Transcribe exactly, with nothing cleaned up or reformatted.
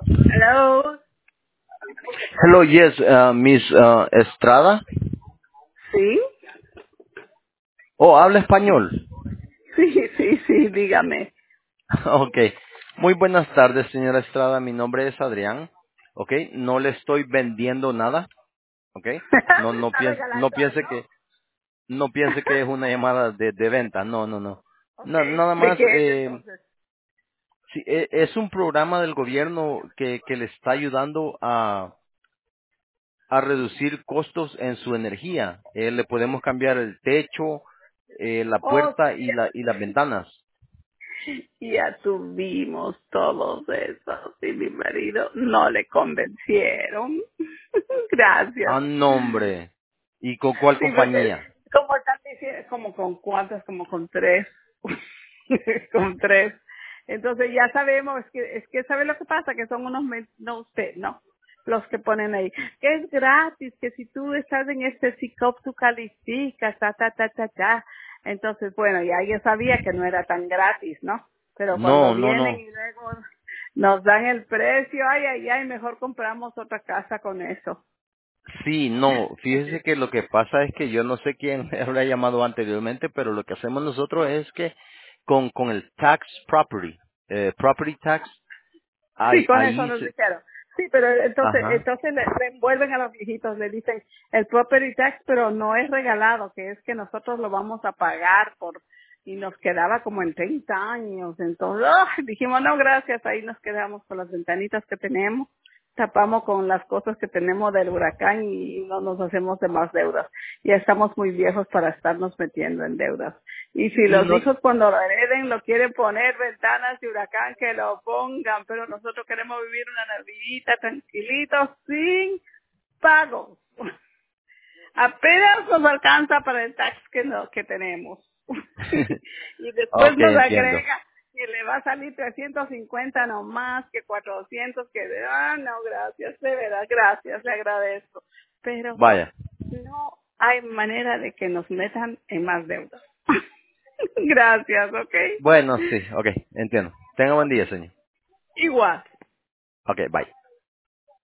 Hello. Hello, yes, uh, Miss uh, Estrada. Sí, Oh, habla español. sí, sí, sí, dígame. Ok. Muy buenas tardes, señora Estrada. Mi nombre es Adrián. Ok. No le estoy vendiendo nada. Ok. No, Me no está piense, no regalando piense algo. que, no piense que es una llamada de, de venta. No, no, no. Ok, No, nada ¿de más, qué es eh, entonces? sí, e- es un programa del gobierno que, que le está ayudando a, a reducir costos en su energía. Eh, le podemos cambiar el techo, eh, la Oh, puerta sí, y la, y las ventanas. ya tuvimos todos esos y mi marido no le convencieron. Ah, Gracias. nombre. ¿Y con cuál Sí, porque compañía? como están diciendo, como con cuántas, como con tres, con tres. Entonces ya sabemos, es que, es que sabe lo que pasa, que son unos, men- no usted, no, los que ponen ahí, que es gratis, que si tú estás en este C I C O P tú calificas, ta, ta, ta, ta, ta. Entonces, bueno, ya yo sabía que no era tan gratis, ¿no? Pero cuando No, no, vienen no. y luego nos dan el precio, ay, ay, ay, mejor compramos otra casa con eso. Sí, no. Fíjese que lo que pasa es que yo no sé quién habrá llamado anteriormente, pero lo que hacemos nosotros es que con, con el tax property, eh, property tax, Sí, ahí, con eso ahí nos se, dijeron. Sí, pero entonces, ajá. entonces le, le envuelven a los viejitos, le dicen el property tax, pero no es regalado, que es que nosotros lo vamos a pagar por, y nos quedaba como en treinta años. Entonces, ¡ah! Dijimos, no, gracias, ahí nos quedamos con las ventanitas que tenemos, tapamos con las cosas que tenemos del huracán y no nos hacemos de más deudas. Ya estamos muy viejos para estarnos metiendo en deudas. Y si Y los no, hijos cuando lo hereden lo quieren poner ventanas de huracán, que lo pongan, pero nosotros queremos vivir una navidita tranquilitos sin pagos. Apenas nos alcanza para el tax que, no, que tenemos. Y después ok, nos entiendo. agrega que le va a salir trescientos cincuenta nomás, que cuatrocientos, que de, ah, no, gracias, de verdad, gracias, le agradezco. Pero Vaya. no hay manera de que nos metan en más deudas. Gracias, ¿ok? Bueno, sí, ok, entiendo. Tenga buen día, señor. Igual. Ok, bye.